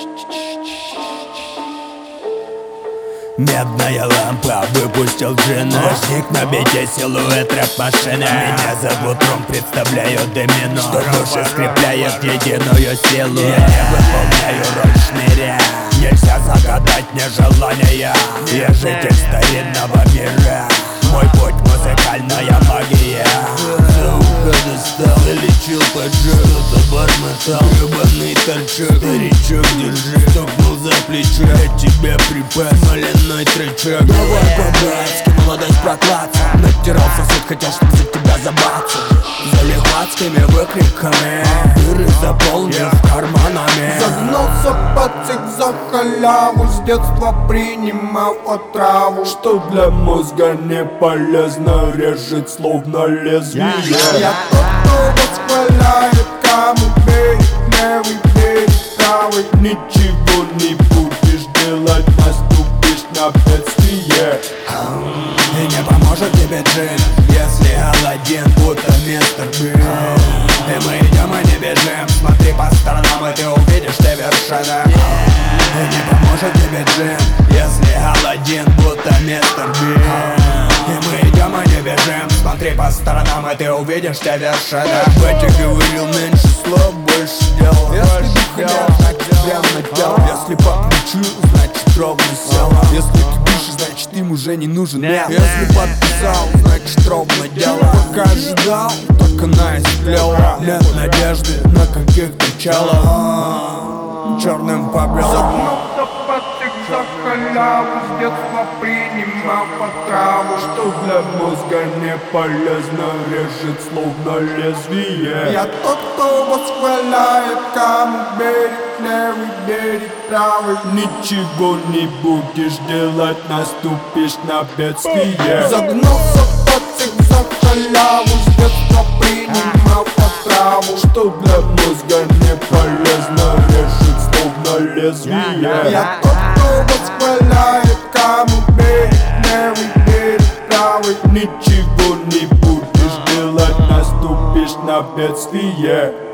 Медная лампа, выпустил джин. Ночник на бите, силуэт рэп-машины. Меня зовут Ром, представляю домино, что души скрепляет единую силу. Я не выполняю роль шныря, нельзя загадать мне желания. Я житель старинного мира, мой путь музыкальная магия. За ухо достал и лечил поджог, кто-то бормотал, гребаный торчок. Старичок, держи, стукнул за плечо, я тебе припас смоляной тречок. Давай по-братски, молодость прокладка. Натирался суд, хотел, чтоб за тебя забаться. За лихватскими выкриками, дыры заполнив карманами. Загнулся пацик за халяву, с детства принимал отраву, что для мозга не полезно, режет словно лезвие. Я тот, кто восхваляет, кому верит левый, верит правый. Ничего не будешь делать, наступишь на бедствие. И не поможет тебе джин, если Аладдин будто мистер Бин. И мы идем, и не бежим, смотри по сторонам, и ты увидишь те вершины. И не поможет тебе джин, если Аладдин будто мистер Бин. И мы идем, и не бежим, смотри по сторонам, и ты увидишь те вершины. Батя говорил, меньше слов, больше дел. Если дыхание, значит прямо дело. Если по плечу, значит ровно сел. Если ты дышишь, значит им уже не нужен мел. Если подписал, значит ровно дело. Пока ожидал, так она истлела. Нет надежды на каких-то челов, черным по белому. Загнулся пацик за халяву, с детства принимал отраву, что для мозга не полезно, режет словно лезвие. Я тот, кто восхваляет, кому верит левый, верит правый. Ничего не будешь делать, наступишь на бедствие. Загнулся пацик за халяву, с детства принимал отраву, что для мозга не полезно, режет словно лезвие. Я тот, кто восхваляет, кому верит левый, верит правый. Ничего не будешь делать, наступишь на бедствие.